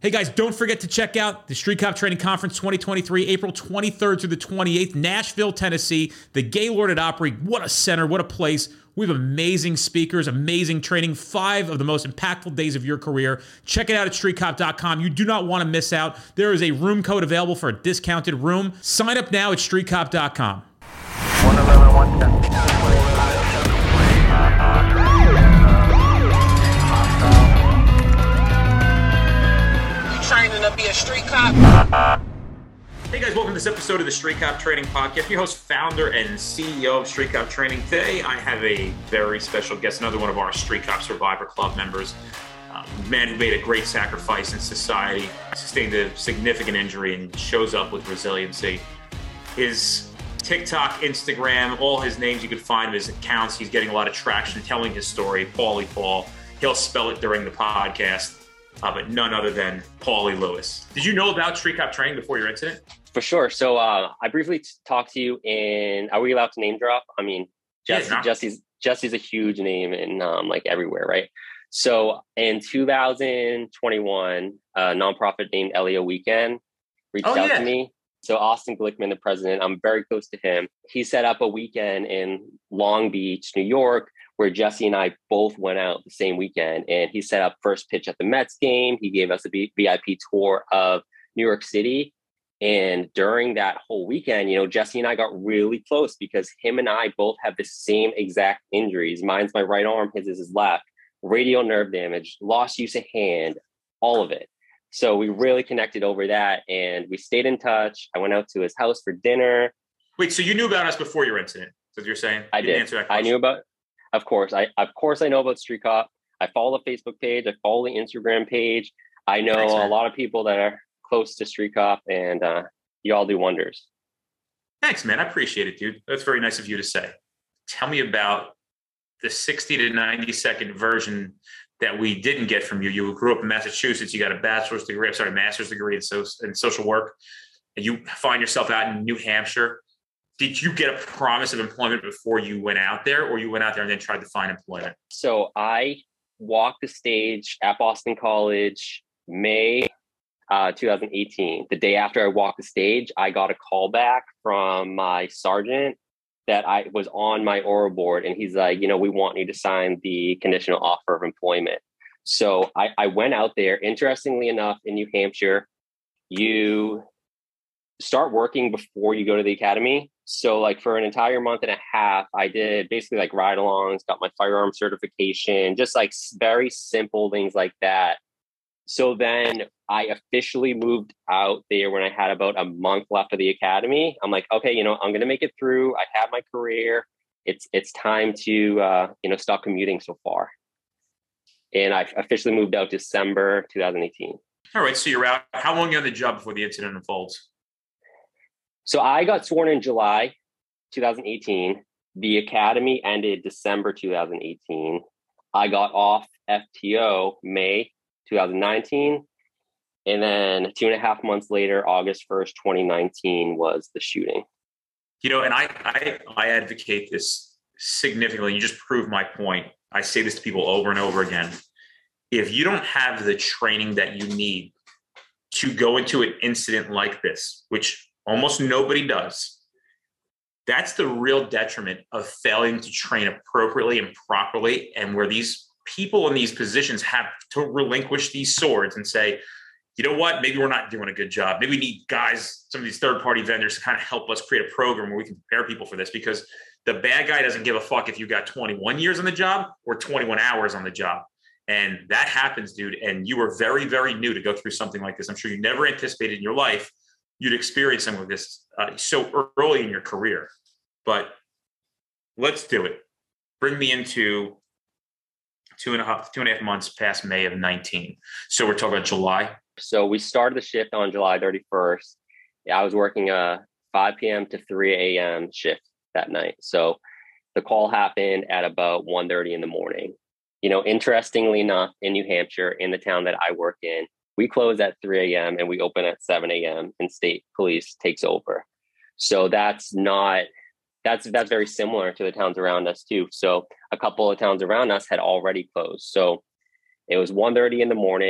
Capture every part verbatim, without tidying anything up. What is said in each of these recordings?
Hey guys, don't forget to check out the Street Cop Training Conference twenty twenty-three, April twenty-third through the twenty-eighth, Nashville, Tennessee. The Gaylord at Opry. What a center, what a place. We have amazing speakers, amazing training, five of the most impactful days of your career. Check it out at street cop dot com. You do not want to miss out. There is a room code available for a discounted room. Sign up now at street cop dot com. one eleven, one ten. Training to be a street cop. Hey guys, welcome to this episode of the Street Cop Training Podcast. Your host, founder, and C E O of Street Cop Training. Today, I have a very special guest, another one of our Street Cop Survivor Club members. Um, a man who made a great sacrifice in society, sustained a significant injury, and shows up with resiliency. His TikTok, Instagram, all his names you could find of his accounts. He's getting a lot of traction telling his story, Paulie Paul. He'll spell it during the podcast. Uh, but none other than Paulie Lewis. Did you know about Street Cop Training before your incident? For sure. So uh, I briefly t- talked to you in, are we allowed to name drop? I mean, Jesse, yeah, Jesse's, Jesse's a huge name in um, like everywhere, right? So in two thousand twenty-one, a nonprofit named Elio Weekend reached oh, out yeah. to me. So Austin Glickman, the president, I'm very close to him. He set up a weekend in Long Beach, New York, where Jesse and I both went out the same weekend. And he set up first pitch at the Mets game. He gave us a V I P tour of New York City. And during that whole weekend, you know, Jesse and I got really close because him and I both have the same exact injuries. Mine's my right arm, his is his left, radial nerve damage, lost use of hand, all of it. So we really connected over that and we stayed in touch. I went out to his house for dinner. Wait, so you knew about us before your incident? That's what you're saying? I you didn't did. Answer that I knew about, of course. I of course I know about Street Cop. I follow the Facebook page. I follow the Instagram page. I know Thanks, a lot of people that are close to Street Cop, and uh, you all do wonders. Thanks, man. I appreciate it, dude. That's very nice of you to say. Tell me about the sixty to ninety second version that we didn't get from you. You grew up in Massachusetts. You got a bachelor's degree, I'm sorry, master's degree in, so, in social work, and you find yourself out in New Hampshire. Did you get a promise of employment before you went out there, or you went out there and then tried to find employment? So I walked the stage at Boston College, May uh, two thousand eighteen. The day after I walked the stage, I got a call back from my sergeant that I was on my oral board. And he's like, you know, we want you to sign the conditional offer of employment. So I, I went out there. Interestingly enough, in New Hampshire, you start working before you go to the academy. So like for an entire month and a half, I did basically like ride-alongs, got my firearm certification, just like very simple things like that. So then I officially moved out there when I had about a month left of the academy. I'm like, okay, you know, I'm going to make it through. I have my career. It's it's time to, uh, you know, stop commuting so far. And I officially moved out December twenty eighteen. All right, so you're out. How long are you on the job before the incident unfolds? So I got sworn in July twenty eighteen. The academy ended December twenty eighteen. I got off F T O May twenty nineteen. And then two and a half months later, August first, twenty nineteen was the shooting. You know, and I, I, I advocate this significantly. You just proved my point. I say this to people over and over again. If you don't have the training that you need to go into an incident like this, which almost nobody does, that's the real detriment of failing to train appropriately and properly, and where these people in these positions have to relinquish these swords and say, you know what, maybe we're not doing a good job. Maybe we need guys, some of these third-party vendors to kind of help us create a program where we can prepare people for this, because the bad guy doesn't give a fuck if you got twenty-one years on the job or twenty-one hours on the job. And that happens, dude. And you were very, very new to go through something like this. I'm sure you never anticipated in your life you'd experience something like this uh, so early in your career. But let's do it. Bring me into two and a half, two and a half months past May of nineteen. So we're talking about July. So we started the shift on July thirty-first. I was working a five p.m. to three a.m. shift that night. So the call happened at about one thirty in the morning. You know, interestingly enough, in New Hampshire, in the town that I work in, we close at three a.m. and we open at seven a.m. and state police takes over. So that's not, that's, that's very similar to the towns around us too. So a couple of towns around us had already closed. So it was one thirty in the morning.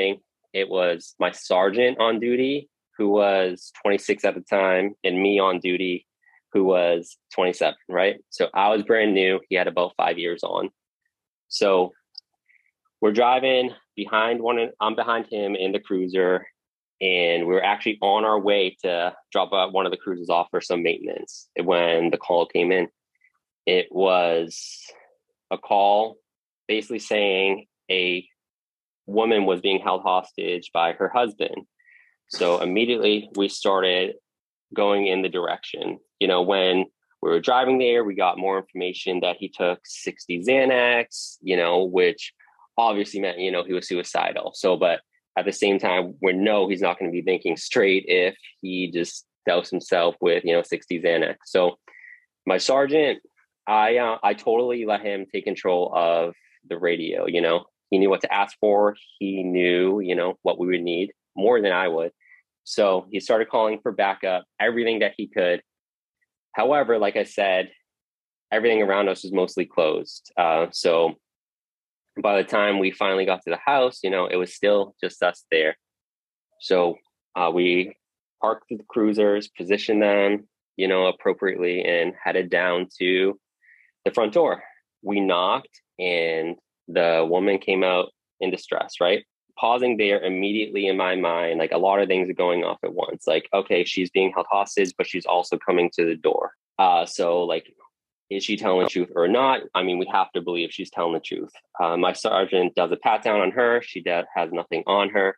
it was my sergeant on duty, who was twenty-six at the time, and me on duty, who was twenty-seven, right? So I was brand new. He had about five years on. So we're driving behind one, I'm behind him in the cruiser, and we were actually on our way to drop out one of the cruisers off for some maintenance when the call came in. It was a call basically saying a woman was being held hostage by her husband. So immediately we started going in the direction. You know, when we were driving there, we got more information that he took sixty Xanax, you know, which obviously meant, you know, he was suicidal. So, but at the same time, we know he's not going to be thinking straight if he just doused himself with, you know, sixty Xanax. So my sergeant, I, uh, I totally let him take control of the radio. You know, he knew what to ask for. He knew, you know, what we would need more than I would. So he started calling for backup, everything that he could. However, like I said, everything around us was mostly closed. Uh, so by the time we finally got to the house, you know, it was still just us there. So uh, we parked the cruisers, positioned them, you know, appropriately, and headed down to the front door. We knocked, and the woman came out in distress, right? Pausing there, immediately in my mind, like a lot of things are going off at once. Like, okay, she's being held hostage, but she's also coming to the door. Uh, so like, is she telling the truth or not? I mean, we have to believe she's telling the truth. Uh, my sergeant does a pat down on her. She does, has nothing on her.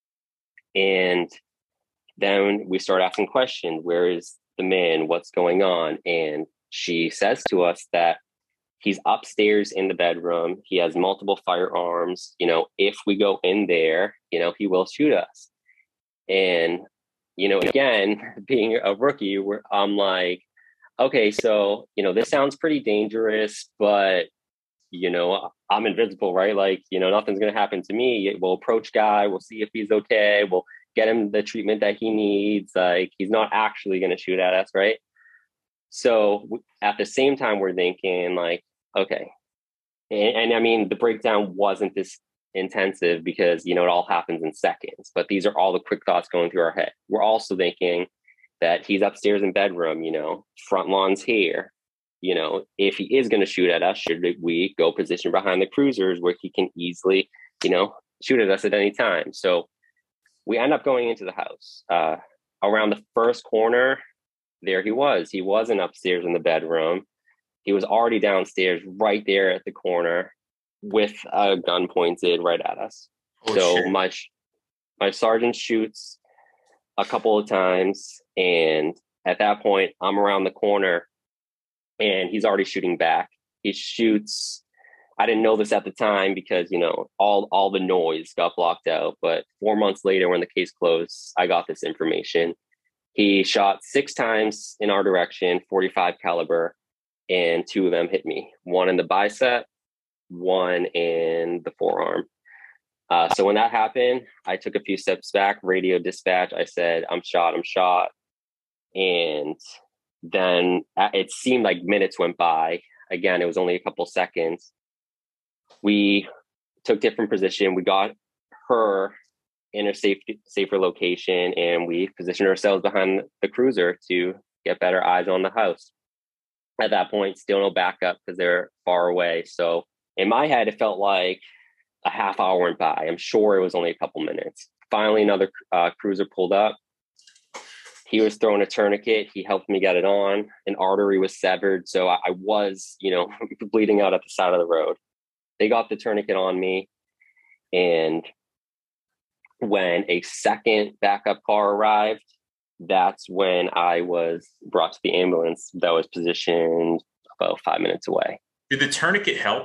And then we start asking questions. Where is the man? What's going on? And she says to us that he's upstairs in the bedroom. He has multiple firearms. You know, if we go in there, you know, he will shoot us. And, you know, again, being a rookie, we're, I'm like, okay, so, you know, this sounds pretty dangerous, but, you know, I'm invisible, right? Like, you know, nothing's going to happen to me. We'll approach guy. We'll see if he's okay. We'll get him the treatment that he needs. Like, he's not actually going to shoot at us, right? So at the same time, we're thinking like, okay. And, and I mean, the breakdown wasn't this intensive because, you know, it all happens in seconds, but these are all the quick thoughts going through our head. We're also thinking that he's upstairs in bedroom, you know, front lawn's here. You know, if he is going to shoot at us, should we go position behind the cruisers where he can easily, you know, shoot at us at any time? So we end up going into the house. Uh, around the first corner, there he was. He wasn't upstairs in the bedroom. He was already downstairs right there at the corner with a gun pointed right at us. Oh, so shit. my my sergeant shoots a couple of times, and at that point, I'm around the corner, and he's already shooting back. He shoots. I didn't know this at the time because, you know, all all the noise got blocked out. But four months later, when the case closed, I got this information. He shot six times in our direction, forty-five caliber, and two of them hit me. One in the bicep, one in the forearm. Uh, so when that happened, I took a few steps back, radio dispatch. I said, I'm shot, I'm shot. And then it seemed like minutes went by. Again, it was only a couple seconds. We took different position. We got her in a safe, safer location, and we positioned ourselves behind the cruiser to get better eyes on the house. At that point, still no backup because they're far away. So in my head, it felt like a half hour went by. I'm sure it was only a couple minutes. Finally, another uh, cruiser pulled up. He was throwing a tourniquet. He helped me get it on. An artery was severed. So I, I was, you know, bleeding out at the side of the road. They got the tourniquet on me. And when a second backup car arrived, that's when I was brought to the ambulance that was positioned about five minutes away. Did the tourniquet help?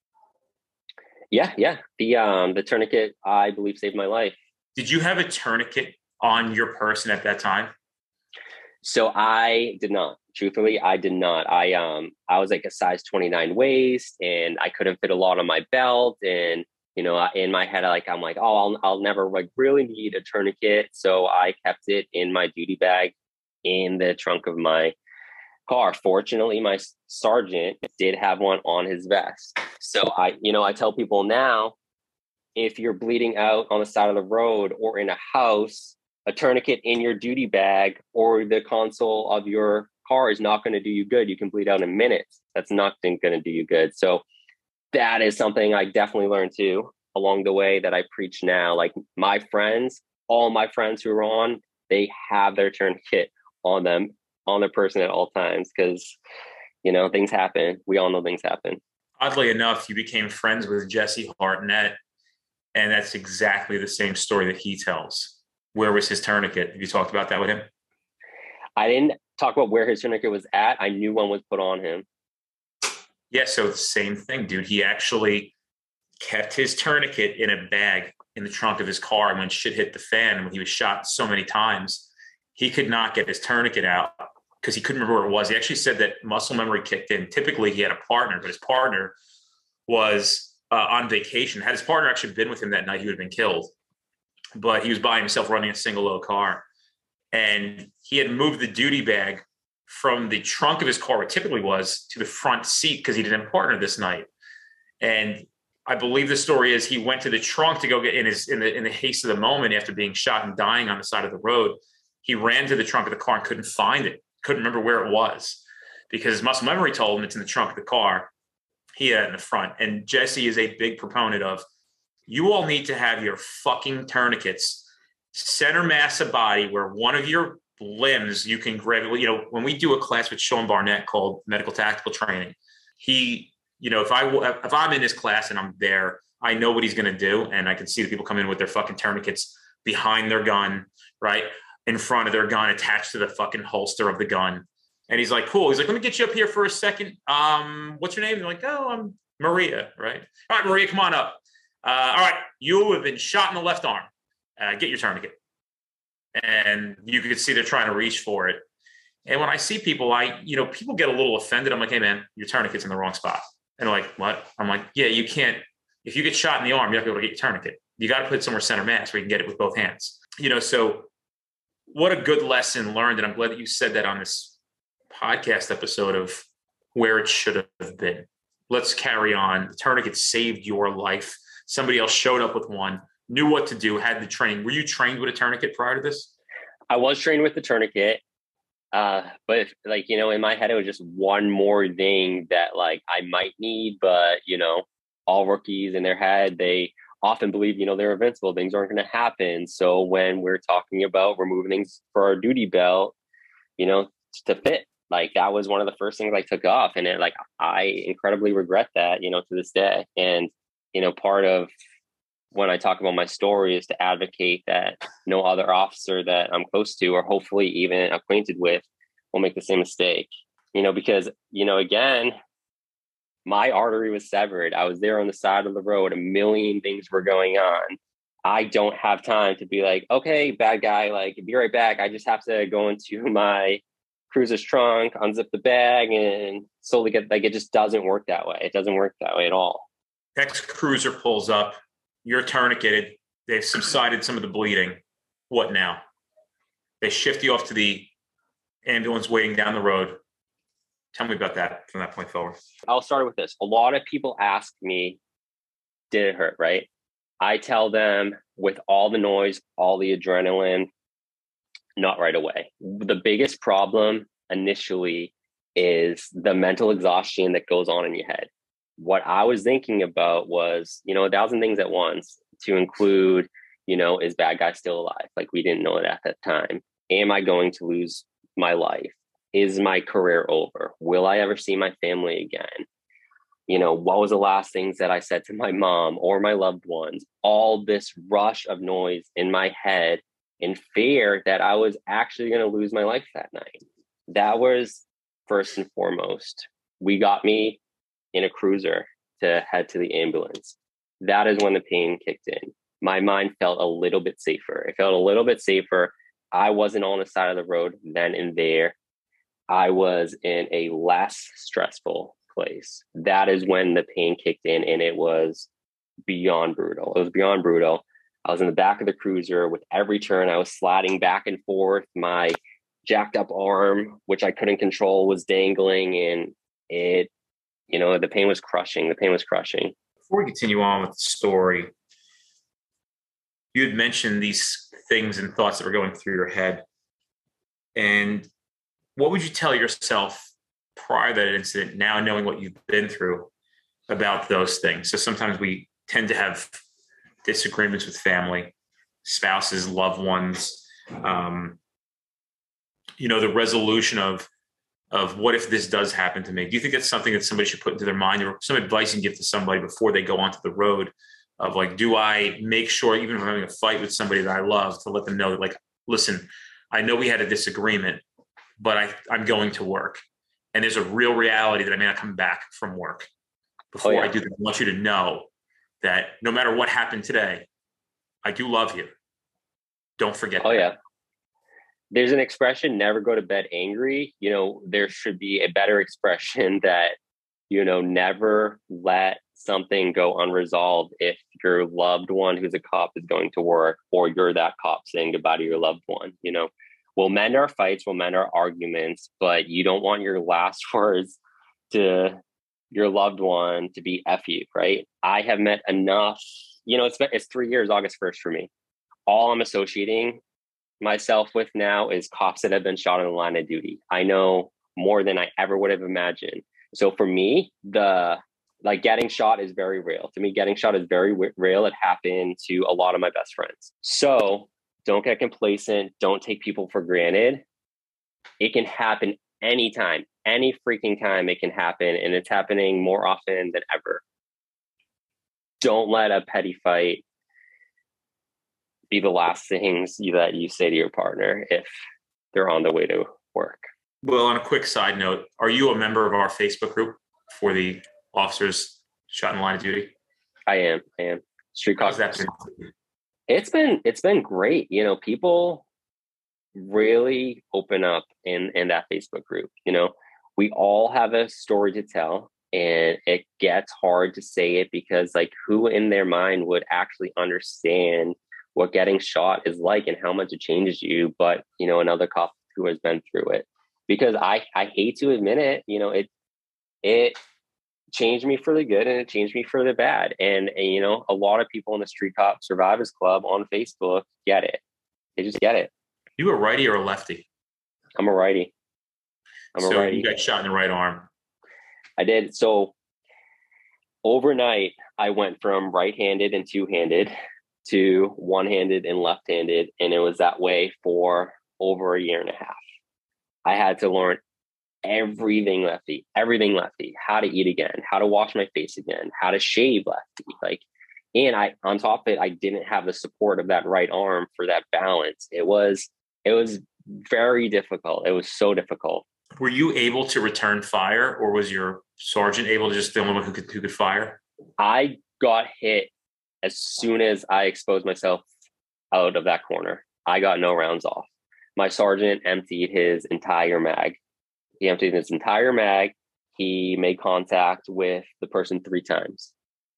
Yeah, yeah. The um the tourniquet, I believe, saved my life. Did you have a tourniquet on your person at that time? So I did not. Truthfully, I did not. I um I was like a size twenty-nine waist, and I couldn't fit a lot on my belt. And you know, in my head, like I'm like, oh, I'll I'll never like really need a tourniquet. So I kept it in my duty bag in the trunk of my car. Fortunately, my sergeant did have one on his vest. So I, you know, I tell people now, if you're bleeding out on the side of the road or in a house, a tourniquet in your duty bag or the console of your car is not going to do you good. You can bleed out in minutes. That's not going to do you good. So that is something I definitely learned too along the way that I preach now. Like my friends, all my friends who are on, they have their tourniquet on them, on their person at all times, because, you know, things happen. We all know things happen. Oddly enough, you became friends with Jesse Hartnett, and that's exactly the same story that he tells. Where was his tourniquet? Have you talked about that with him? I didn't talk about where his tourniquet was at. I knew one was put on him. Yeah, so the same thing, dude. He actually kept his tourniquet in a bag in the trunk of his car. And when shit hit the fan, when he was shot so many times, he could not get his tourniquet out because he couldn't remember where it was. He actually said that muscle memory kicked in. Typically, he had a partner, but his partner was uh, on vacation. Had his partner actually been with him that night, he would have been killed. But he was by himself running a single low car. And he had moved the duty bag from the trunk of his car, where it typically was, to the front seat because he didn't have a partner this night. And I believe the story is he went to the trunk to go get in his in the in the haste of the moment after being shot and dying on the side of the road. He ran to the trunk of the car and couldn't find it. Couldn't remember where it was because his muscle memory told him it's in the trunk of the car. He had it in the front. And Jesse is a big proponent of, you all need to have your fucking tourniquets center mass of body where one of your limbs you can grab it. You know, when we do a class with Sean Barnett called Medical Tactical Training, he, you know, if I if I'm in this class and I'm there, I know what he's going to do, and I can see the people come in with their fucking tourniquets behind their gun, right in front of their gun, attached to the fucking holster of the gun. And he's like, "Cool." He's like, "Let me get you up here for a second. Um, what's your name?" They're like, "Oh, I'm Maria." Right? All right, Maria, come on up. Uh, all right, you have been shot in the left arm. Uh, get your tourniquet. And you could see they're trying to reach for it. And when I see people, I, you know, people get a little offended. I'm like, "Hey man, your tourniquet's in the wrong spot." And they're like, "What?" I'm like, "Yeah, you can't, if you get shot in the arm, you're not gonna be able to get your tourniquet. You got to put it somewhere center mass where you can get it with both hands." You know, so what a good lesson learned. And I'm glad that you said that on this podcast episode of where it should have been. Let's carry on. The tourniquet saved your life. Somebody else showed up with one, knew what to do, had the training. Were you trained with a tourniquet prior to this? I was trained with the tourniquet. Uh, but if, like, you know, in my head, it was just one more thing that like I might need, but you know, all rookies in their head, they often believe, you know, they're invincible. Things aren't going to happen. So when we're talking about removing things for our duty belt, you know, to fit, like that was one of the first things I took off. And it, like, I incredibly regret that, you know, to this day. And, you know, part of when I talk about my story is to advocate that no other officer that I'm close to or hopefully even acquainted with will make the same mistake, you know, because, you know, again, my artery was severed. I was there on the side of the road. A million things were going on. I don't have time to be like, okay, bad guy, like be right back. I just have to go into my cruiser's trunk, unzip the bag and slowly get, like, it just doesn't work that way. It doesn't work that way at all. Ex-cruiser pulls up. You're tourniqueted. They've subsided some of the bleeding. What now? They shift you off to the ambulance waiting down the road. Tell me about that from that point forward. I'll start with this. A lot of people ask me, did it hurt, right? I tell them with all the noise, all the adrenaline, not right away. The biggest problem initially is the mental exhaustion that goes on in your head. What I was thinking about was, you know, a thousand things at once, to include, you know, is bad guy still alive? Like, we didn't know it at that time. Am I going to lose my life? Is my career over? Will I ever see my family again? You know, what was the last things that I said to my mom or my loved ones? All this rush of noise in my head in fear that I was actually going to lose my life that night. That was first and foremost. We got me in a cruiser to head to the ambulance. That is when the pain kicked in. My mind felt a little bit safer. It felt a little bit safer. I wasn't on the side of the road then and there. I was in a less stressful place. That is when the pain kicked in, and it was beyond brutal. It was beyond brutal. I was in the back of the cruiser. With every turn, I was sliding back and forth. My jacked up arm, which I couldn't control, was dangling, and it, you know, the pain was crushing. The pain was crushing. Before we continue on with the story, you had mentioned these things and thoughts that were going through your head. And what would you tell yourself prior to that incident, now knowing what you've been through, about those things? So sometimes we tend to have disagreements with family, spouses, loved ones. Um, you know, the resolution of of what if this does happen to me? Do you think that's something that somebody should put into their mind, or some advice you can give to somebody before they go onto the road of like, do I make sure, even if I'm having a fight with somebody that I love, to let them know that, like, listen, I know we had a disagreement, but I, I'm going to work. And there's a real reality that I may not come back from work. Before oh, yeah. I do that, I want you to know that no matter what happened today, I do love you. Don't forget Oh, that. yeah. There's an expression, never go to bed angry. You know, there should be a better expression that, you know, never let something go unresolved if your loved one who's a cop is going to work, or you're that cop saying goodbye to your loved one. You know, we'll mend our fights, we'll mend our arguments, but you don't want your last words to your loved one to be F you, right? I have met enough, you know, it's been, it's three years, August first for me. All I'm associating myself with now is cops that have been shot on the line of duty. I know more than I ever would have imagined. So for me, the like getting shot is very real. To me, getting shot is very w- real. It happened to a lot of my best friends. So don't get complacent. Don't take people for granted. It can happen anytime, any freaking time it can happen. And it's happening more often than ever. Don't let a petty fight be the last things you, that you say to your partner if they're on the way to work. Well, on a quick side note, are you a member of our Facebook group for the officers shot in the line of duty? I am. I am. Street How's cops. that been? It's been it's been great. You know, people really open up in in that Facebook group. You know, we all have a story to tell, and it gets hard to say it because, like, who in their mind would actually understand what getting shot is like and how much it changes you? But, you know, another cop who has been through it. Because I I hate to admit it, you know, it it changed me for the good and it changed me for the bad. And, and you know, a lot of people in the Street Cop Survivors Club on Facebook get it. They just get it. You a righty or a lefty? I'm a righty. I'm so a righty. You got shot in the right arm. I did. So overnight, I went from right-handed and two-handed to one-handed and left-handed. And it was that way for over a year and a half. I had to learn everything lefty, everything lefty, how to eat again, how to wash my face again, how to shave lefty. Like, and I, on top of it, I didn't have the support of that right arm for that balance. It was, it was very difficult. It was so difficult. Were you able to return fire, or was your sergeant able to just the only one who could, who could fire? I got hit as soon as I exposed myself out of that corner. I got no rounds off. My sergeant emptied his entire mag. He emptied his entire mag. He made contact with the person three times.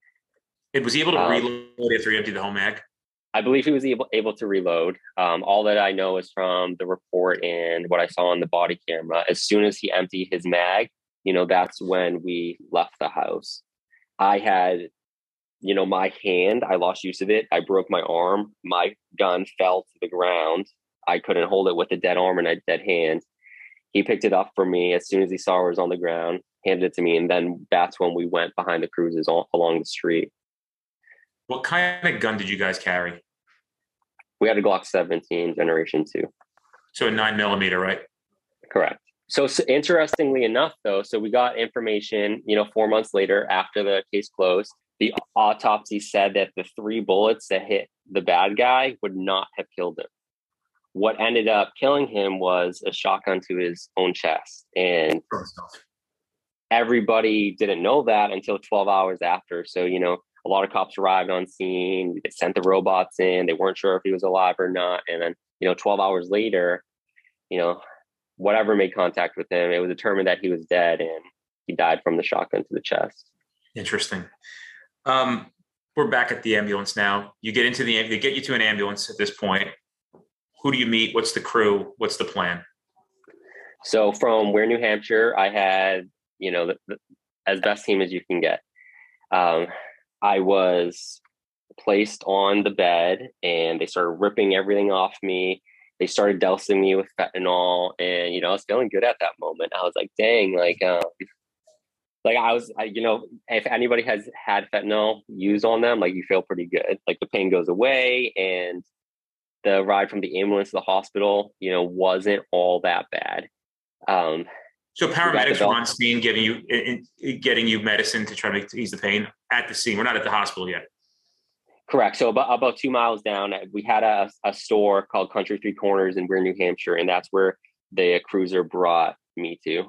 And was he able to um, reload after he emptied the whole mag? I believe he was able, able to reload. Um, all that I know is from the report and what I saw on the body camera. As soon as he emptied his mag, you know, that's when we left the house. I had, you know, my hand, I lost use of it. I broke my arm. My gun fell to the ground. I couldn't hold it with a dead arm and a dead hand. He picked it up for me as soon as he saw it was on the ground, handed it to me, and then that's when we went behind the cruises all along the street. What kind of gun did you guys carry? We had a Glock seventeen Generation two. So a nine millimeter, right? Correct. So, so interestingly enough, though, so we got information, you know, four months later after the case closed, the autopsy said that the three bullets that hit the bad guy would not have killed him. What ended up killing him was a shotgun to his own chest. And everybody didn't know that until twelve hours after. So, you know, a lot of cops arrived on scene. They sent the robots in. They weren't sure if he was alive or not. And then, you know, twelve hours later, you know, whatever made contact with him, it was determined that he was dead and he died from the shotgun to the chest. Interesting. Um, we're back at the ambulance now. You get into the, they get you to an ambulance at this point. Who do you meet? What's the crew? What's the plan? So from Weare, New Hampshire, I had, you know, the, the, as best team as you can get. Um, I was placed on the bed, and they started ripping everything off me. They started dousing me with fentanyl, and you know, I was feeling good at that moment. I was like, dang, like, um, like I was, I, you know, if anybody has had fentanyl used on them, like you feel pretty good. Like the pain goes away, and the ride from the ambulance to the hospital, you know, wasn't all that bad. Um, So we got the paramedics were belt. on scene, giving you in, in- getting you medicine to try to ease the pain at the scene. We're not at the hospital yet. Correct. So about, about two miles down, we had a, a store called Country Three Corners in Weir, New Hampshire, and that's where the cruiser brought me to.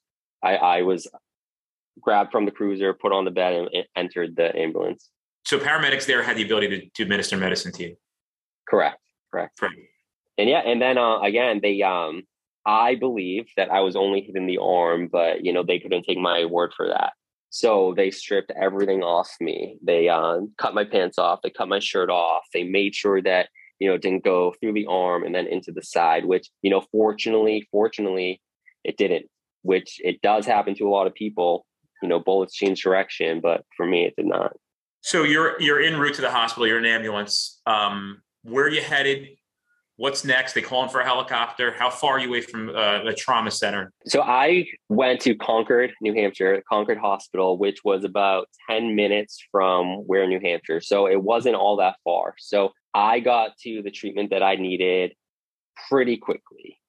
I, I was grabbed from the cruiser, put on the bed, and, and entered the ambulance. So paramedics there had the ability to, to administer medicine to you. Correct. Correct. Right. And yeah, and then uh, again, they, um, I believe that I was only hit in the arm, but you know, they couldn't take my word for that. So they stripped everything off me. They uh, cut my pants off. They cut my shirt off. They made sure that, you know, it didn't go through the arm and then into the side, which, you know, fortunately, fortunately, it didn't, which it does happen to a lot of people. You know, bullets change direction, but for me, it did not. So you're you're en route to the hospital. You're in an ambulance. Um, where are you headed? What's next? They calling for a helicopter. How far are you away from uh, the trauma center? So I went to Concord, New Hampshire, Concord Hospital, which was about ten minutes from Weir, New Hampshire. So it wasn't all that far. So I got to the treatment that I needed pretty quickly.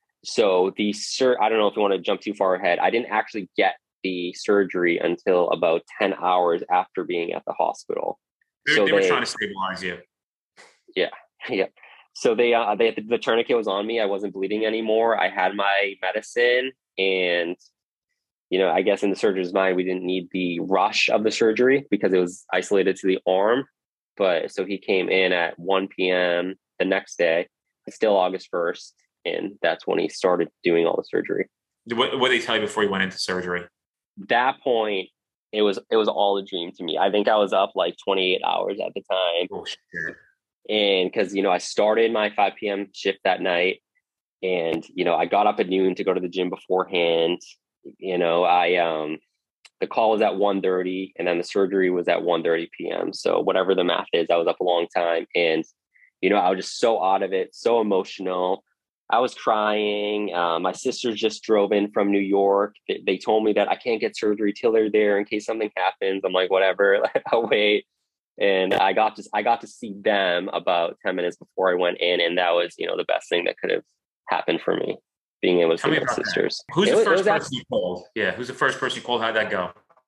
So the sur- I don't know if you want to jump too far ahead. I didn't actually get the surgery until about ten hours after being at the hospital. They, so they they, were trying to stabilize you. Yeah. Yeah. So they, uh, they, the tourniquet was on me. I wasn't bleeding anymore. I had my medicine, and, you know, I guess in the surgeon's mind, we didn't need the rush of the surgery because it was isolated to the arm. But so he came in at one p.m. the next day, it's still August first. And that's when he started doing all the surgery. What what did they tell you before you went into surgery? That point, it was, it was all a dream to me. I think I was up like twenty-eight hours at the time. Oh, shit. And because, you know, I started my five p.m. shift that night, and, you know, I got up at noon to go to the gym beforehand. You know, I, um, the call was at one thirty, and then the surgery was at one thirty p.m. So whatever the math is, I was up a long time, and, you know, I was just so out of it, so emotional. I was crying. Uh, my sisters just drove in from New York. They, they told me that I can't get surgery till they're there in case something happens. I'm like, whatever, I'll wait. And I got to I got to see them about ten minutes before I went in, and that was, you know, the best thing that could have happened for me, being able to Tell see me my about that. sisters. Who's It the was- it first was person actually- you called? Yeah, who's the first person you called? How'd that go?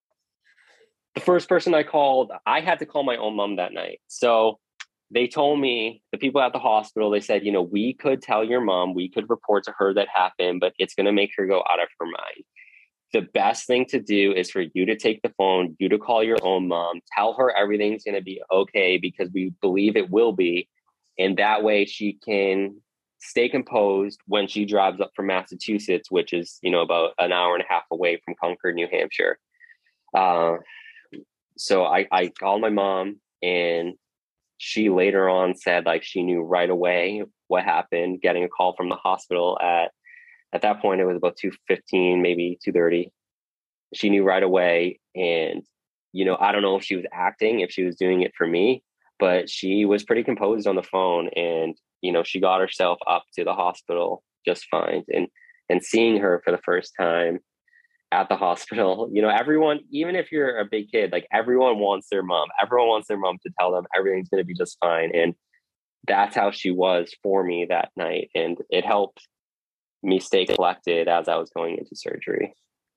the first person I called, I had to call my own mom that night. So they told me, the people at the hospital, they said, you know, we could tell your mom, we could report to her that happened, but it's going to make her go out of her mind. The best thing to do is for you to take the phone, you to call your own mom, tell her everything's going to be okay, because we believe it will be. And that way she can stay composed when she drives up from Massachusetts, which is, you know, about an hour and a half away from Concord, New Hampshire. Uh, so I, I called my mom, and she later on said like she knew right away what happened, getting a call from the hospital at at that point it was about two fifteen, maybe two thirty. She knew right away. And, you know, I don't know if she was acting, if she was doing it for me, but she was pretty composed on the phone, and, you know, she got herself up to the hospital just fine. And and seeing her for the first time at the hospital, you know, everyone, even if you're a big kid, like everyone wants their mom, everyone wants their mom to tell them everything's going to be just fine. And that's how she was for me that night. And it helped me stay collected as I was going into surgery.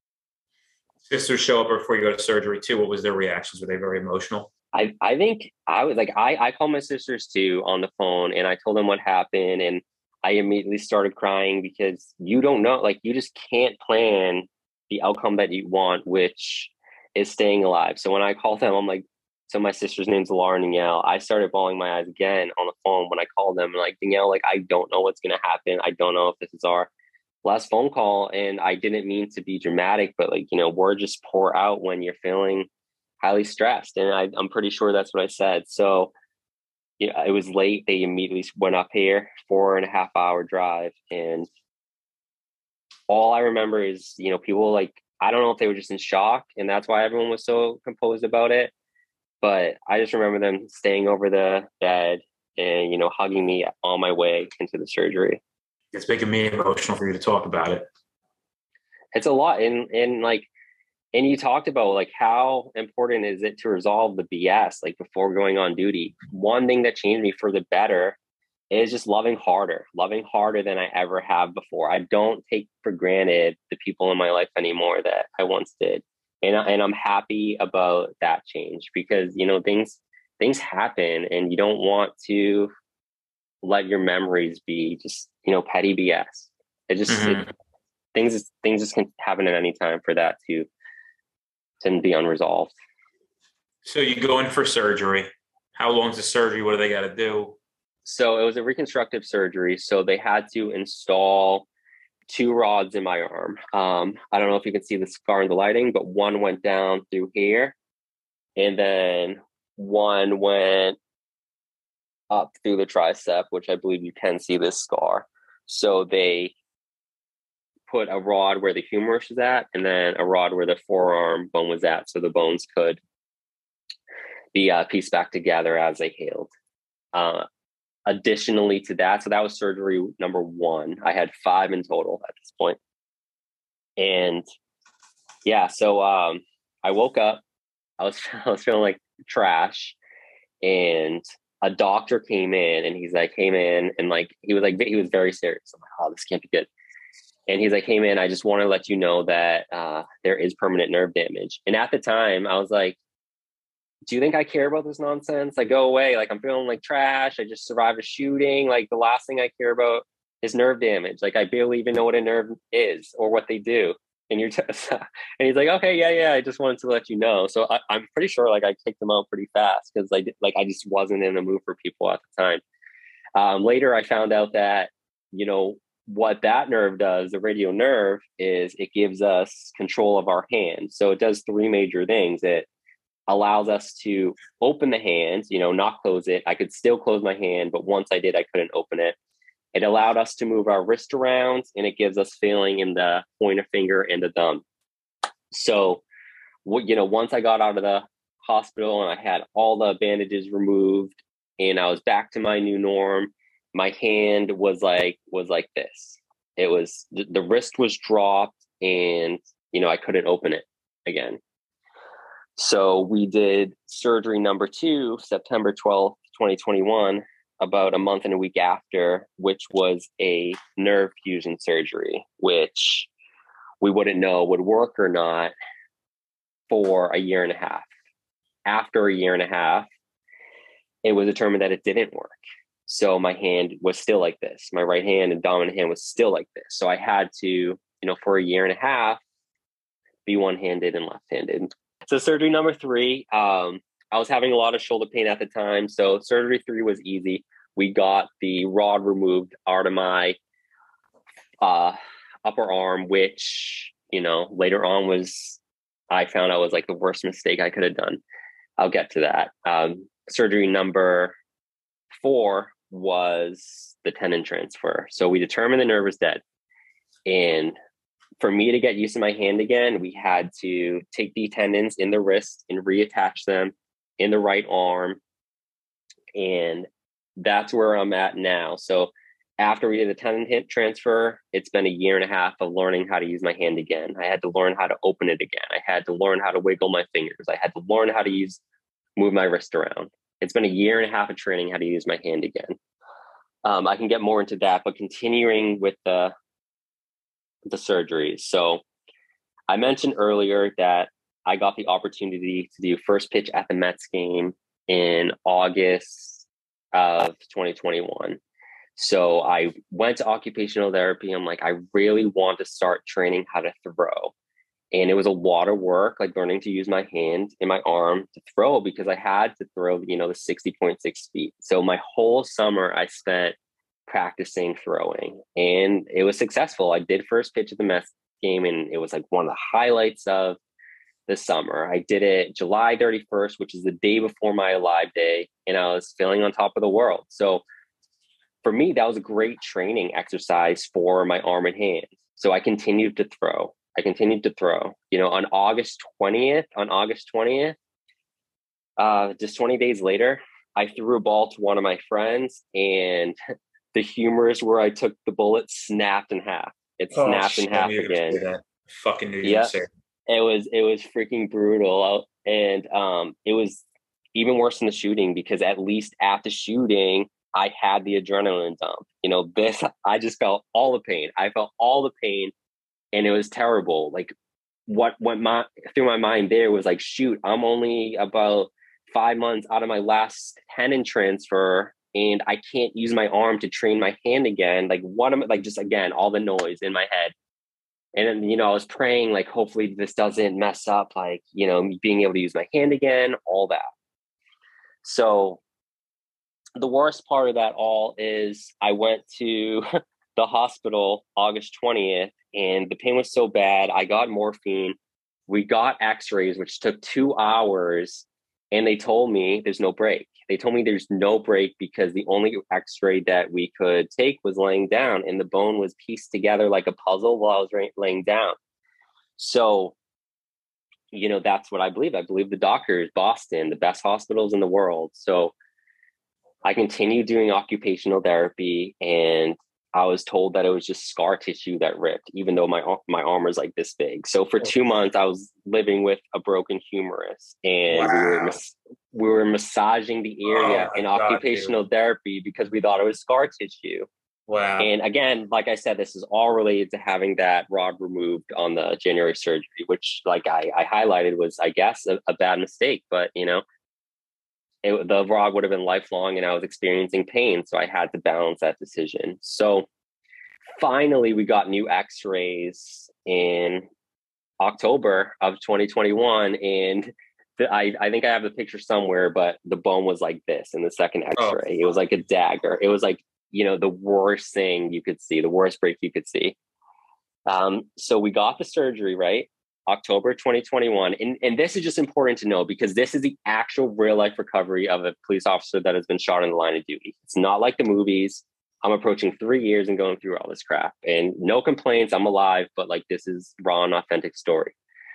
Sisters show up before you go to surgery too. What was their reactions? Were they very emotional? I, I think I was like, I, I called my sisters too on the phone, and I told them what happened. And I immediately started crying, because you don't know, like, you just can't plan the outcome that you want, which is staying alive. So when I called them, I'm like, so my sister's name's Laura and Danielle. I started bawling my eyes again on the phone when I called them. Like, Danielle, like, I don't know what's going to happen. I don't know if this is our last phone call. And I didn't mean to be dramatic, but, like, you know, words just pour out when you're feeling highly stressed. And I, I'm pretty sure that's what I said. So, yeah, it was late. They immediately went up here, four and a half hour drive. And all I remember is, you know, people, like, I don't know if they were just in shock, and that's why everyone was so composed about it. But I just remember them staying over the bed and, you know, hugging me on my way into the surgery. It's making me emotional for you to talk about it. It's a lot. And, and like, and you talked about like how important is it to resolve the B S like before going on duty. One thing that changed me for the better is just loving harder, loving harder than I ever have before. I don't take for granted the people in my life anymore that I once did. And, and I'm happy about that change because, you know, things, things happen and you don't want to let your memories be just, you know, petty B S. It just, mm-hmm. it, things, things just can happen at any time for that to, to be unresolved. So you go in for surgery. How long is the surgery? What do they got to do? So it was a reconstructive surgery. So they had to install two rods in my arm. Um, I don't know if you can see the scar in the lighting, but one went down through here. And then one went up through the tricep, which I believe you can see this scar. So they put a rod where the humerus is at, and then a rod where the forearm bone was at. So the bones could be uh, pieced back together as they healed. Uh, Additionally to that, so that was surgery number one. I had five in total at this point. And yeah, so um, I woke up, I was, I was feeling like trash, and a doctor came in and he's like, came in and like, he was like, he was very serious. I'm like, oh, this can't be good. And he's like, hey man, I just want to let you know that uh, there is permanent nerve damage. And at the time I was like, do you think I care about this nonsense? Like, go away. Like, I'm feeling like trash. I just survived a shooting. Like, the last thing I care about is nerve damage. Like, I barely even know what a nerve is or what they do. And you're, t- and he's like, okay, yeah, yeah. I just wanted to let you know. So I, I'm pretty sure like I kicked him out pretty fast because I did, like I just wasn't in the mood for people at the time. Um, later, I found out that you know what that nerve does. The radial nerve is it gives us control of our hand. So it does three major things. It allows us to open the hand, you know, not close it. I could still close my hand, but once I did, I couldn't open it. It allowed us to move our wrist around, and it gives us feeling in the pointer finger and the thumb. So, you know, once I got out of the hospital and I had all the bandages removed and I was back to my new norm, my hand was like, was like this. It was, the wrist was dropped and, you know, I couldn't open it again. So we did surgery number two, September twelfth, twenty twenty-one, about a month and a week after, which was a nerve fusion surgery, which we wouldn't know would work or not for a year and a half. After a year and a half, it was determined that it didn't work. So my hand was still like this. My right hand and dominant hand was still like this. So I had to, you know, for a year and a half, be one-handed and left-handed. So surgery number three, um, I was having a lot of shoulder pain at the time. So surgery three was easy. We got the rod removed out of my uh, upper arm, which, you know, later on was, I found out was like the worst mistake I could have done. I'll get to that. Um, surgery number four was the tendon transfer. So we determined the nerve was dead. And for me to get used to my hand again, we had to take the tendons in the wrist and reattach them in the right arm. And that's where I'm at now. So after we did the tendon hip transfer, it's been a year and a half of learning how to use my hand again. I had to learn how to open it again. I had to learn how to wiggle my fingers. I had to learn how to use, move my wrist around. It's been a year and a half of training how to use my hand again. Um, I can get more into that, but continuing with the the surgeries. So I mentioned earlier that I got the opportunity to do first pitch at the Mets game in August of twenty twenty-one. So I went to occupational therapy. I'm like, I really want to start training how to throw. And it was a lot of work, like learning to use my hand and my arm to throw because I had to throw, you know, the sixty point six feet. So my whole summer I spent practicing throwing, and it was successful. I did first pitch at the Mets game, and it was like one of the highlights of the summer. I did it July thirty-first, which is the day before my Alive Day, and I was feeling on top of the world. So for me, that was a great training exercise for my arm and hand. So I continued to throw. I continued to throw. You know, on August twentieth, on August twentieth, Uh, just twenty days later, I threw a ball to one of my friends, and the humerus where I took the bullet snapped in half. It Oh, snapped in shit, I half knew you were gonna again. say that. Fucking knew you were gonna Yeah, say it. it was it was freaking brutal, and um, it was even worse than the shooting because at least at the shooting, I had the adrenaline dump. You know, this I just felt all the pain. I felt all the pain, and it was terrible. Like what went my through my mind there was like, shoot, I'm only about five months out of my last tendon transfer, and I can't use my arm to train my hand again. Like what am I like? Just again, all the noise in my head. And then, you know, I was praying, like, hopefully this doesn't mess up, like, you know, me being able to use my hand again, all that. So the worst part of that all is I went to the hospital August twentieth, and the pain was so bad. I got morphine. We got x-rays, which took two hours. And they told me there's no break. They told me there's no break because the only x-ray that we could take was laying down, and the bone was pieced together like a puzzle while I was laying down. So, you know, that's what I believe. I believe the doctors, Boston, the best hospitals in the world. So I continued doing occupational therapy, and I was told that it was just scar tissue that ripped, even though my my arm was like this big. So for two months, I was living with a broken humerus, and wow. we were mas- we were massaging the area oh in occupational God, therapy because we thought it was scar tissue. Wow! And again, like I said, this is all related to having that rod removed on the January surgery, which, like I, I highlighted, was I guess a, a bad mistake. But you know, It, the rod would have been lifelong, and I was experiencing pain. So I had to balance that decision. So finally, we got new x-rays in October of twenty twenty-one. And the, I, I think I have the picture somewhere, but the bone was like this in the second x-ray. Oh. It was like a dagger. It was like, you know, the worst thing you could see, the worst break you could see. Um, so we got the surgery, right? October twenty twenty-one. And, and this is just important to know because this is the actual real life recovery of a police officer that has been shot in the line of duty. It's not like the movies. I'm approaching three years and going through all this crap, and no complaints. I'm alive, but like this is raw and authentic story.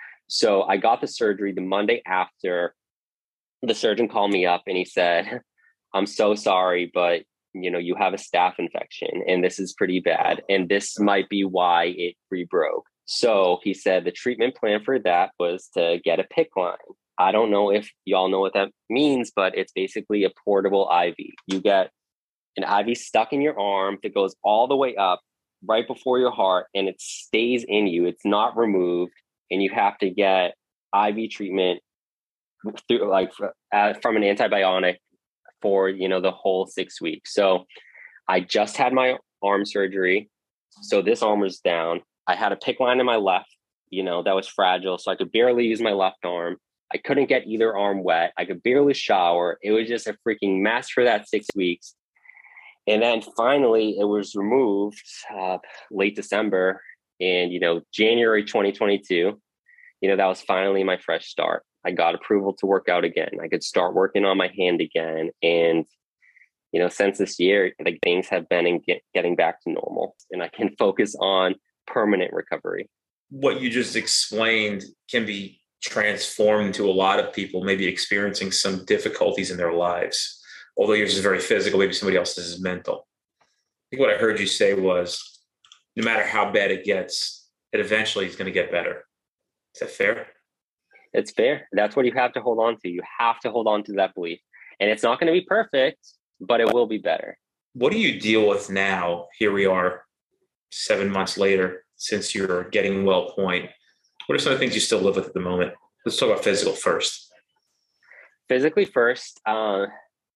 So I got the surgery the Monday after. The surgeon called me up and he said, I'm so sorry, but you know, you have a staph infection and this is pretty bad. And this might be why it rebroke. So he said the treatment plan for that was to get a PICC line. I don't know if y'all know what that means, but it's basically a portable I V. You get an I V stuck in your arm that goes all the way up right before your heart, and it stays in you. It's not removed, and you have to get I V treatment through like uh, from an antibiotic for, you know, the whole six weeks. So I just had my arm surgery. So this arm was down. I had a PICC line in my left, you know, that was fragile. So I could barely use my left arm. I couldn't get either arm wet. I could barely shower. It was just a freaking mess for that six weeks. And then finally it was removed uh, late December, and, you know, January twenty twenty-two, you know, that was finally my fresh start. I got approval to work out again. I could start working on my hand again. And, you know, since this year, like things have been in get, getting back to normal, and I can focus on permanent recovery. What you just explained can be transformed to a lot of people, maybe experiencing some difficulties in their lives. Although yours is very physical, maybe somebody else's is mental. I think what I heard you say was, no matter how bad it gets, it eventually is going to get better. Is that fair? It's fair. That's what you have to hold on to. You have to hold on to that belief. And it's not going to be perfect, but it will be better. What do you deal with now? Here we are seven months later, since you're getting well point. What are some of the things you still live with at the moment? Let's talk about physical first. Physically first, uh,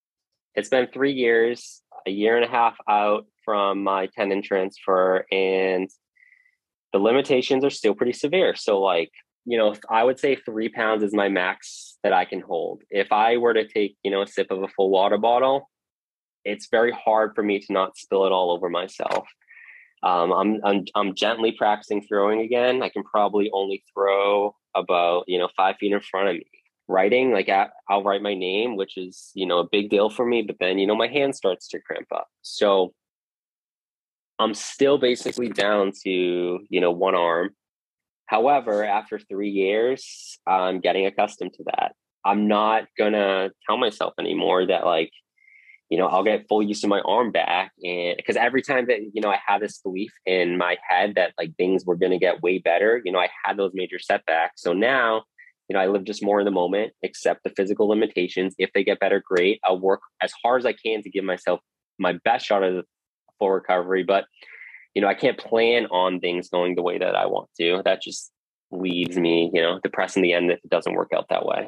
it's been three years, a year and a half out from my tendon transfer, and the limitations are still pretty severe. So like, you know, I would say three pounds is my max that I can hold. If I were to take, you know, a sip of a full water bottle, it's very hard for me to not spill it all over myself. Um, I'm, I'm I'm gently practicing throwing again. I can probably only throw about, you know, five feet in front of me. Writing, like I'll write my name, which is, you know, a big deal for me. But then, you know, my hand starts to cramp up. So I'm still basically down to, you know, one arm. However, after three years, I'm getting accustomed to that. I'm not gonna tell myself anymore that like, you know, I'll get full use of my arm back. And because every time that, you know, I had this belief in my head that like things were going to get way better, you know, I had those major setbacks. So now, you know, I live just more in the moment, accept the physical limitations. If they get better, great. I'll work as hard as I can to give myself my best shot at the full recovery. But, you know, I can't plan on things going the way that I want to. That just leaves me, you know, depressed in the end if it doesn't work out that way.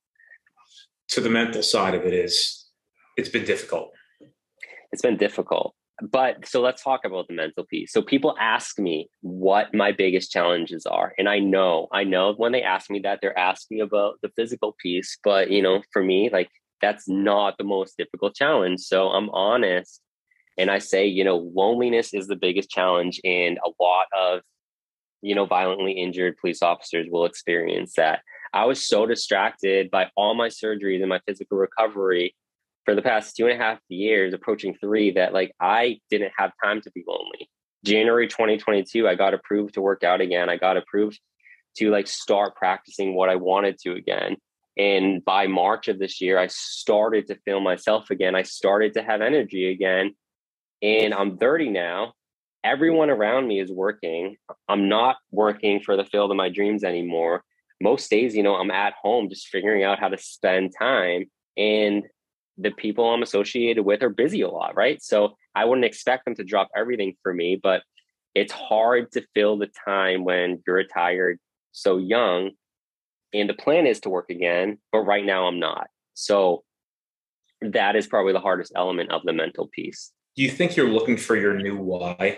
So the mental side of it is, it's been difficult. It's been difficult. But so let's talk about the mental piece. So people ask me what my biggest challenges are. And I know, I know when they ask me that, they're asking about the physical piece. But, you know, for me, like that's not the most difficult challenge. So I'm honest. And I say, you know, loneliness is the biggest challenge. And a lot of, you know, violently injured police officers will experience that. I was so distracted by all my surgeries and my physical recovery for the past two and a half years, approaching three, that like I didn't have time to be lonely. January twenty twenty-two, I got approved to work out again. I got approved to like start practicing what I wanted to again. And by March of this year, I started to feel myself again. I started to have energy again. And I'm thirty now. Everyone around me is working. I'm not working for the field of my dreams anymore. Most days, you know, I'm at home just figuring out how to spend time. And the people I'm associated with are busy a lot, right? So I wouldn't expect them to drop everything for me, but it's hard to fill the time when you're retired so young. And the plan is to work again, but right now I'm not. So that is probably the hardest element of the mental piece. Do you think you're looking for your new why?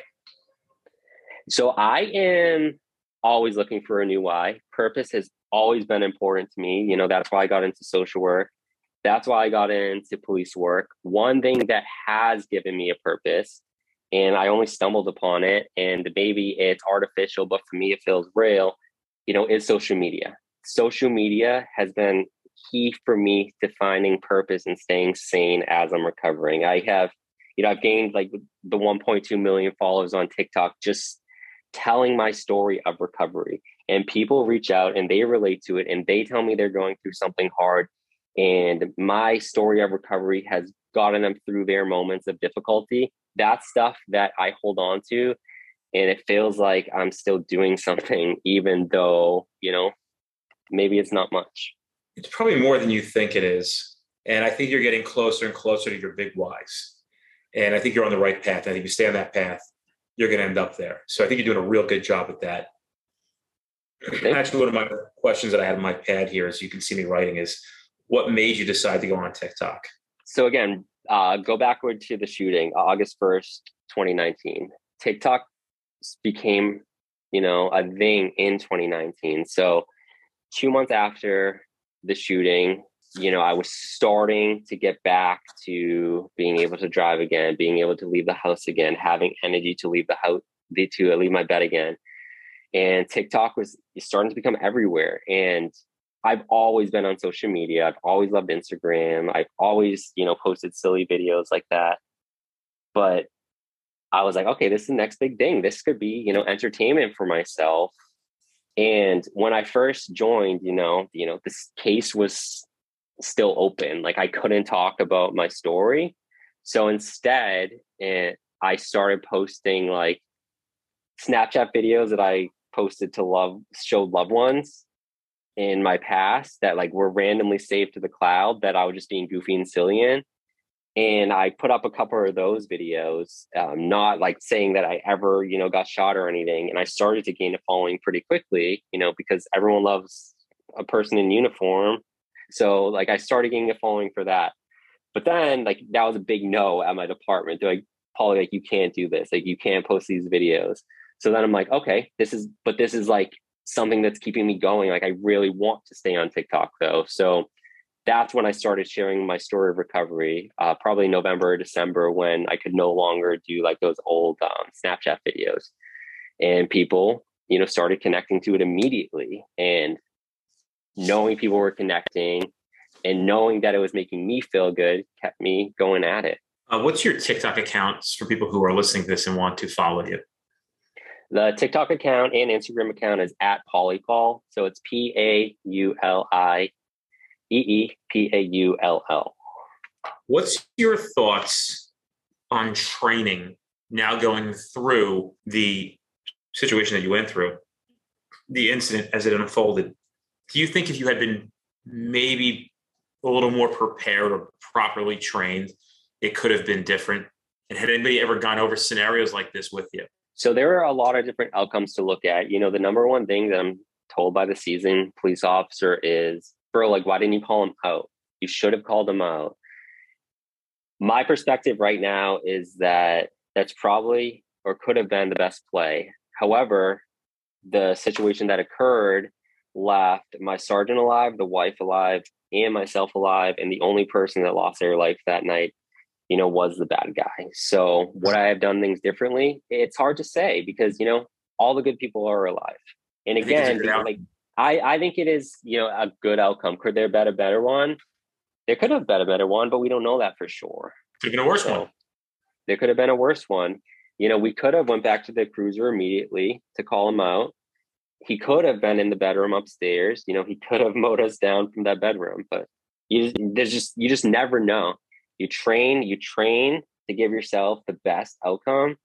So I am always looking for a new why. Purpose has always been important to me. You know, that's why I got into social work. That's why I got into police work. One thing that has given me a purpose, and I only stumbled upon it, and maybe it's artificial, but for me, it feels real, you know, is social media. Social media has been key for me to finding purpose and staying sane as I'm recovering. I have, you know, I've gained like the one point two million followers on TikTok, just telling my story of recovery. And people reach out and they relate to it and they tell me they're going through something hard. And my story of recovery has gotten them through their moments of difficulty. That's stuff that I hold on to. And it feels like I'm still doing something, even though, you know, maybe it's not much. It's probably more than you think it is. And I think you're getting closer and closer to your big whys. And I think you're on the right path. I think if you stay on that path, you're going to end up there. So I think you're doing a real good job at that. Actually, one of my questions that I had on my pad here, as you can see me writing, is what made you decide to go on TikTok? So again, uh, go backward to the shooting, August first, twenty nineteen. TikTok became, you know, a thing in twenty nineteen. So two months after the shooting, you know, I was starting to get back to being able to drive again, being able to leave the house again, having energy to leave the house, to leave my bed again. And TikTok was starting to become everywhere. And I've always been on social media. I've always loved Instagram. I've always, you know, posted silly videos like that. But I was like, okay, this is the next big thing. This could be, you know, entertainment for myself. And when I first joined, you know, you know, this case was still open. Like I couldn't talk about my story. So instead, it, I started posting like Snapchat videos that I posted to love, showed loved ones in my past that like were randomly saved to the cloud that I was just being goofy and silly in. And I put up a couple of those videos, um, not like saying that I ever, you know, got shot or anything. And I started to gain a following pretty quickly, you know, because everyone loves a person in uniform. So like I started getting a following for that. But then like that was a big no at my department. They're like, Paulie, like you can't do this. Like you can't post these videos. So then I'm like, okay, this is, but this is like something that's keeping me going. Like I really want to stay on TikTok though. So that's when I started sharing my story of recovery, uh, probably November or December, when I could no longer do like those old um, Snapchat videos. And people, you know, started connecting to it immediately. And knowing people were connecting and knowing that it was making me feel good kept me going at it. Uh, what's your TikTok accounts for people who are listening to this and want to follow you? The TikTok account and Instagram account is at Paulie Paul. So it's P A U L I E E P A U L L. What's your thoughts on training now going through the situation that you went through, the incident as it unfolded? Do you think if you had been maybe a little more prepared or properly trained, it could have been different? And had anybody ever gone over scenarios like this with you? So there are a lot of different outcomes to look at. You know, the number one thing that I'm told by the seasoned police officer is, bro, like, why didn't you call him out? You should have called him out. My perspective right now is that that's probably or could have been the best play. However, the situation that occurred left my sergeant alive, the wife alive, and myself alive. And the only person that lost their life that night, you know, was the bad guy. So would I have done things differently? It's hard to say because, you know, all the good people are alive. And again, like I, I think it is, you know, a good outcome. Could there have been a better one? There could have been a better one, but we don't know that for sure. Could have been a worse so, one. There could have been a worse one. You know, we could have went back to the cruiser immediately to call him out. He could have been in the bedroom upstairs. You know, he could have mowed us down from that bedroom. But you, there's just you just never know. You train, you train to give yourself the best outcome.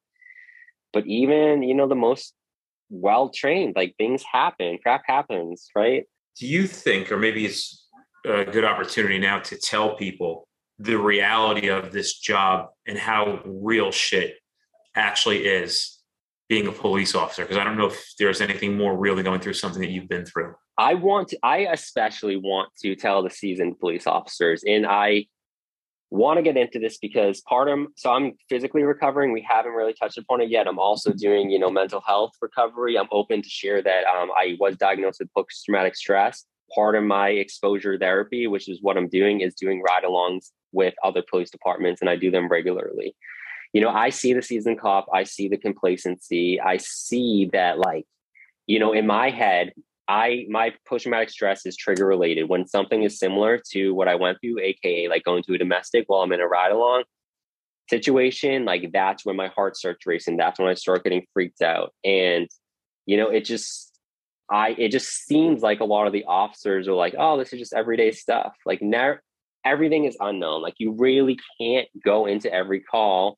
But even, you know, the most well-trained, like things happen, crap happens, right? Do you think, or maybe it's a good opportunity now to tell people the reality of this job and how real shit actually is being a police officer? Because I don't know if there's anything more real than going through something that you've been through. I want to, I especially want to tell the seasoned police officers, and I want to get into this because part of, so I'm physically recovering. We haven't really touched upon it yet. I'm also doing, you know, mental health recovery. I'm open to share that um, I was diagnosed with post-traumatic stress. Part of my exposure therapy, which is what I'm doing, is doing ride-alongs with other police departments, and I do them regularly. You know, I see the seasoned cop, I see the complacency, I see that, like, you know, in my head, I my post-traumatic stress is trigger related. When something is similar to what I went through, aka like going to a domestic while I'm in a ride-along situation, like that's when my heart starts racing. That's when I start getting freaked out. And, you know, it just I it just seems like a lot of the officers are like, oh, this is just everyday stuff. Like now everything is unknown. Like you really can't go into every call,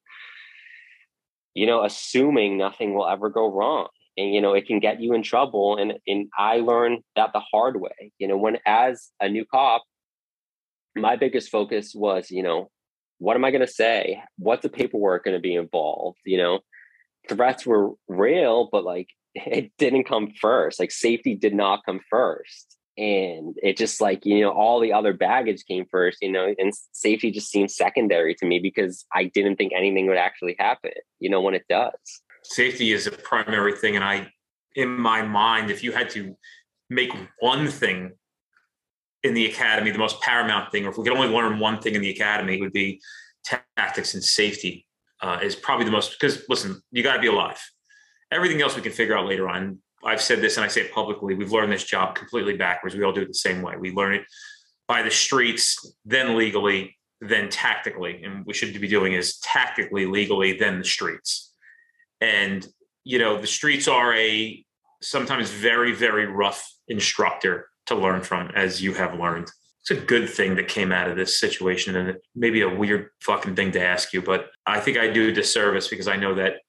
you know, assuming nothing will ever go wrong. And, you know, it can get you in trouble. And, and I learned that the hard way, you know, when as a new cop, my biggest focus was, you know, what am I going to say? What's the paperwork going to be involved? You know, threats were real, but like it didn't come first. Like safety did not come first. And it just like, you know, all the other baggage came first, you know, and safety just seemed secondary to me because I didn't think anything would actually happen, you know, when it does. Safety is a primary thing. And I, in my mind, if you had to make one thing in the academy, the most paramount thing, or if we could only learn one thing in the academy, it would be tactics and safety uh, is probably the most, because listen, you got to be alive. Everything else we can figure out later on. I've said this and I say it publicly. We've learned this job completely backwards. We all do it the same way. We learn it by the streets, then legally, then tactically. And what we should be doing is tactically, legally, then the streets. And, you know, the streets are a sometimes very, very rough instructor to learn from, as you have learned. It's a good thing that came out of this situation, and it may be a weird fucking thing to ask you, but I think I do a disservice because I know that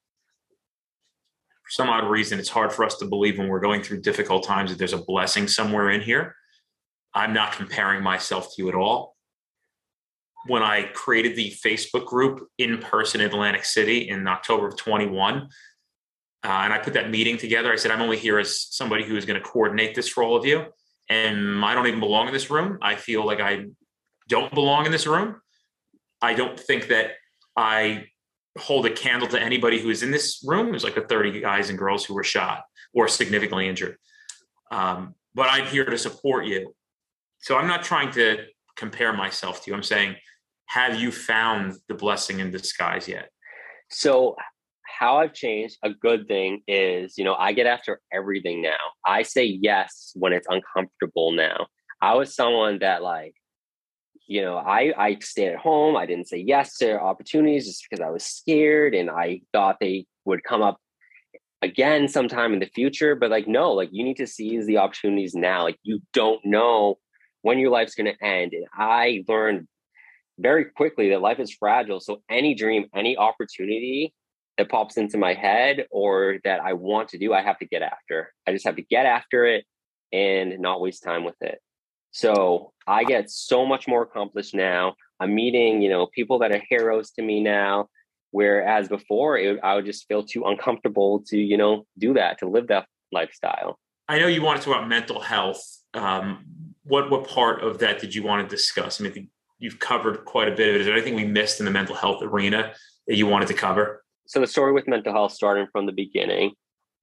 for some odd reason, it's hard for us to believe when we're going through difficult times that there's a blessing somewhere in here. I'm not comparing myself to you at all. When I created the Facebook group in person in Atlantic City in October of twenty-one, uh, and I put that meeting together, I said, I'm only here as somebody who is going to coordinate this for all of you. And I don't even belong in this room. I feel like I don't belong in this room. I don't think that I hold a candle to anybody who is in this room. There's like the thirty guys and girls who were shot or significantly injured. Um, but I'm here to support you. So I'm not trying to compare myself to you. I'm saying, have you found the blessing in disguise yet? So how I've changed, a good thing is, you know, I get after everything now. I say yes when it's uncomfortable now. I was someone that like, you know, I, I stayed at home. I didn't say yes to opportunities just because I was scared and I thought they would come up again sometime in the future. But like, no, like you need to seize the opportunities now. Like you don't know when your life's going to end. And I learned very quickly that life is fragile. So any dream, any opportunity that pops into my head or that I want to do, I have to get after. I just have to get after it and not waste time with it. So I get so much more accomplished now. I'm meeting, you know, people that are heroes to me now, whereas before it, I would just feel too uncomfortable to, you know, do that, to live that lifestyle. I know you want to talk about mental health. Um, what what part of that did you want to discuss? I mean, I think you've covered quite a bit of it. Is there anything we missed in the mental health arena that you wanted to cover? So the story with mental health, starting from the beginning,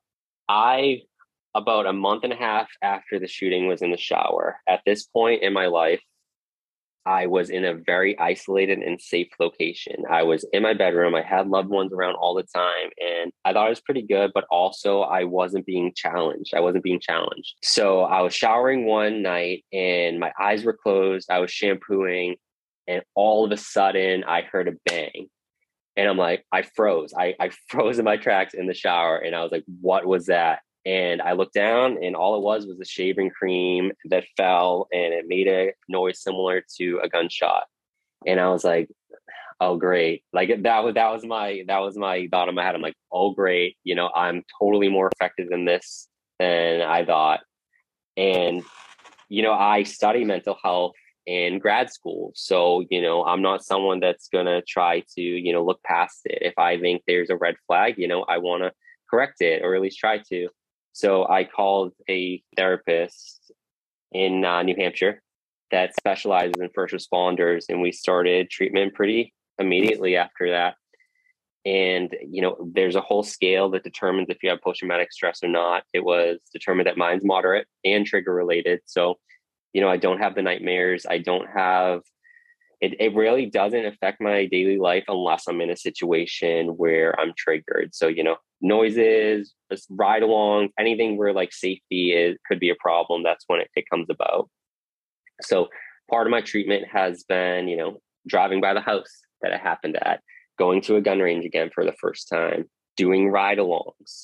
I, about a month and a half after the shooting, was in the shower. At this point in my life, I was in a very isolated and safe location. I was in my bedroom. I had loved ones around all the time. And I thought it was pretty good, but also I wasn't being challenged. I wasn't being challenged. So I was showering one night and my eyes were closed. I was shampooing. And all of a sudden I heard a bang. And I'm like, I froze. I, I froze in my tracks in the shower. And I was like, what was that? And I looked down and all it was was a shaving cream that fell and it made a noise similar to a gunshot. And I was like, oh, great. Like that was, that was my, that was my thought in my head. I'm like, oh, great. You know, I'm totally more effective in this than I thought. And, you know, I study mental health in grad school. So, you know, I'm not someone that's going to try to, you know, look past it. If I think there's a red flag, you know, I want to correct it or at least try to. So I called a therapist in uh, New Hampshire that specializes in first responders, and we started treatment pretty immediately after that. And, you know, there's a whole scale that determines if you have post-traumatic stress or not. It was determined that mine's moderate and trigger related. So, you know, I don't have the nightmares. I don't have, it, it really doesn't affect my daily life unless I'm in a situation where I'm triggered. So, you know, noises, ride along, anything where like safety is could be a problem. That's when it, it comes about. So part of my treatment has been, you know, driving by the house that it happened at, going to a gun range again for the first time, doing ride alongs.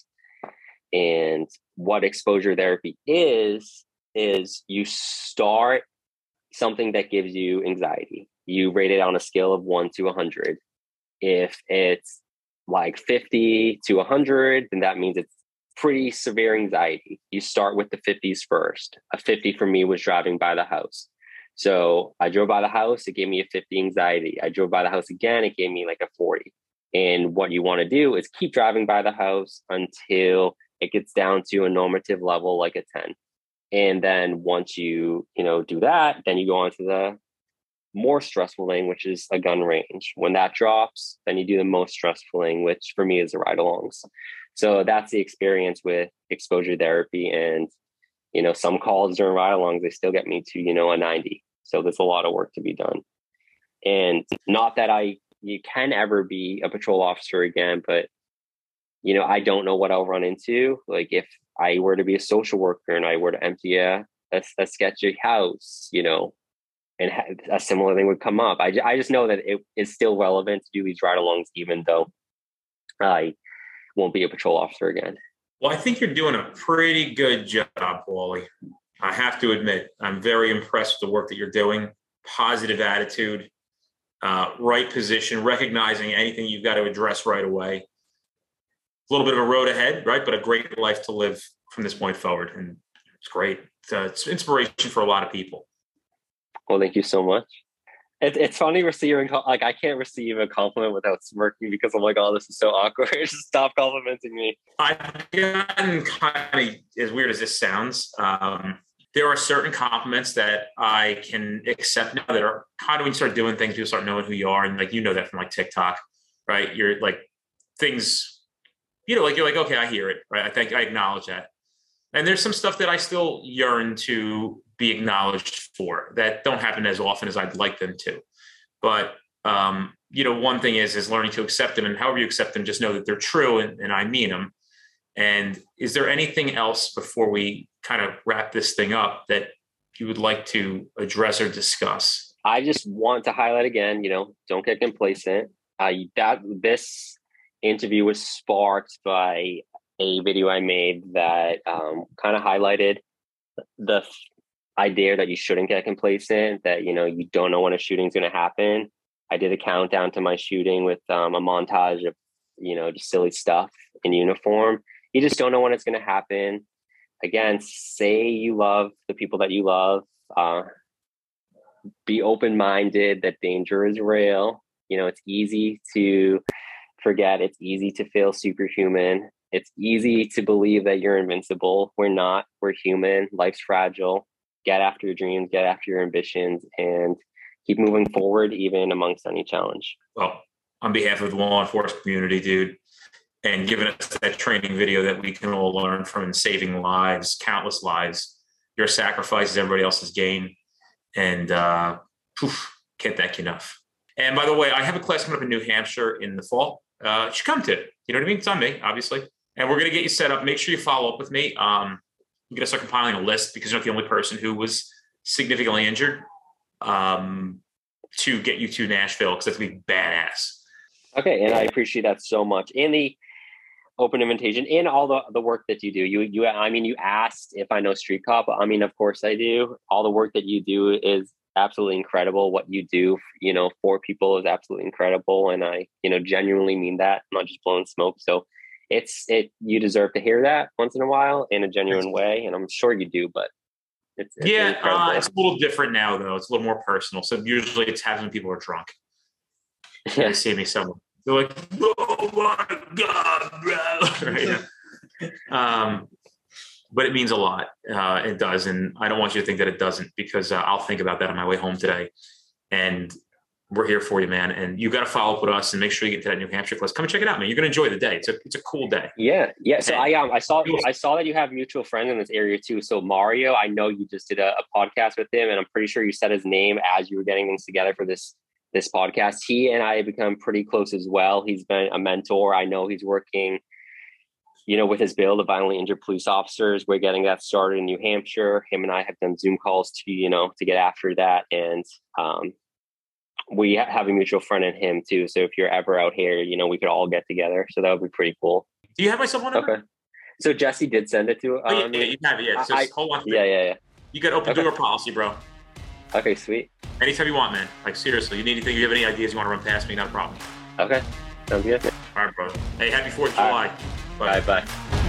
And what exposure therapy is, is you start something that gives you anxiety. You rate it on a scale of one to one hundred. If it's like fifty to one hundred, then that means it's pretty severe anxiety. You start with the fifties first. A fifty for me was driving by the house. So I drove by the house, it gave me a fifty anxiety. I drove by the house again, it gave me like a forty. And what you want to do is keep driving by the house until it gets down to a normative level, like a ten. And then once you, you know, do that, then you go on to the more stressful thing, which is a gun range. When that drops, then you do the most stressful thing, which for me is the ride-alongs. So that's the experience with exposure therapy. And, you know, some calls during ride-alongs, they still get me to, you know, a ninety. So there's a lot of work to be done. And not that I, you can ever be a patrol officer again, but, you know, I don't know what I'll run into. Like if I were to be a social worker and I were to empty a, a, a sketchy house, you know, and a similar thing would come up. I, I just know that it is still relevant to do these ride-alongs, even though I won't be a patrol officer again. Well, I think you're doing a pretty good job, Wally. I have to admit, I'm very impressed with the work that you're doing. Positive attitude, uh, right position, recognizing anything you've got to address right away. A little bit of a road ahead, right? But a great life to live from this point forward. And it's great. It's, uh, it's inspiration for a lot of people. Well, thank you so much. It, it's funny receiving, like, I can't receive a compliment without smirking because I'm like, oh, this is so awkward. Just stop complimenting me. I've gotten kind of, as weird as this sounds, um, there are certain compliments that I can accept now that are kind of when you start doing things, people start knowing who you are. And like, you know that from like TikTok, right? You're like things, you know, like you're like, okay, I hear it, right? I think I acknowledge that. And there's some stuff that I still yearn to be acknowledged for that don't happen as often as I'd like them to. But, um, you know, one thing is, is learning to accept them, and however you accept them, just know that they're true and, and I mean them. And is there anything else before we kind of wrap this thing up that you would like to address or discuss? I just want to highlight again, you know, don't get complacent. Uh, that this interview was sparked by a video I made that um, kind of highlighted the idea that you shouldn't get complacent, that, you know, you don't know when a shooting is going to happen. I did a countdown to my shooting with um, a montage of, you know, just silly stuff in uniform. You just don't know when it's going to happen. Again, say you love the people that you love. Uh, be open-minded that danger is real. You know, it's easy to forget. It's easy to feel superhuman. It's easy to believe that you're invincible. We're not. We're human. Life's fragile. Get after your dreams, get after your ambitions, and keep moving forward, even amongst any challenge. Well, on behalf of the law enforcement community, dude, and giving us that training video that we can all learn from and saving lives, countless lives, your sacrifice is everybody else's gain. And uh, poof, can't thank you enough. And by the way, I have a class coming up in New Hampshire in the fall. Uh, you should come to it. You know what I mean? It's on me, obviously. And we're going to get you set up. Make sure you follow up with me. Um, I'm going to start compiling a list because you're not the only person who was significantly injured um, to get you to Nashville, because that's going to be badass. Okay. And I appreciate that so much. And the open invitation and all the, the work that you do. You, you, I mean, you asked if I know Street Cop. I mean, of course I do. All the work that you do is absolutely incredible. What you do, you know, for people is absolutely incredible. And I, you know, genuinely mean that. I'm not just blowing smoke. So it's, it, you deserve to hear that once in a while in a genuine way. And I'm sure you do, but it's, it's yeah, uh, it's a little different now though. It's a little more personal. So usually it's having people are drunk. Yeah. They see me somewhere. They're like, oh my God, bro. Right? um, but it means a lot. Uh, it does. And I don't want you to think that it doesn't, because uh, I'll think about that on my way home today. And we're here for you, man. And you got to follow up with us and make sure you get to that New Hampshire class. Come and check it out, man. You're going to enjoy the day. It's a, it's a cool day. Yeah. Yeah. So I, um, I saw, I saw that you have mutual friends in this area too. So Mario, I know you just did a, a podcast with him, and I'm pretty sure you said his name as you were getting things together for this this podcast. He and I have become pretty close as well. He's been a mentor. I know he's working, you know, with his bill to violently injured police officers. We're getting that started in New Hampshire. Him and I have done Zoom calls to, you know, to get after that. And um, we have a mutual friend in him too. So if you're ever out here, you know, we could all get together. So that would be pretty cool. Do you have my cell phone number? Okay. So Jesse did send it to. Um, oh, yeah, yeah, you have it. Yeah. So I, hold on. Yeah, yeah, yeah. You got open Okay. door policy, bro. Okay, sweet. Anytime you want, man. Like, seriously, you need anything, you have any ideas you want to run past me, not a problem. Okay, sounds good. All right, brother. Hey, happy fourth of July. Bye bye.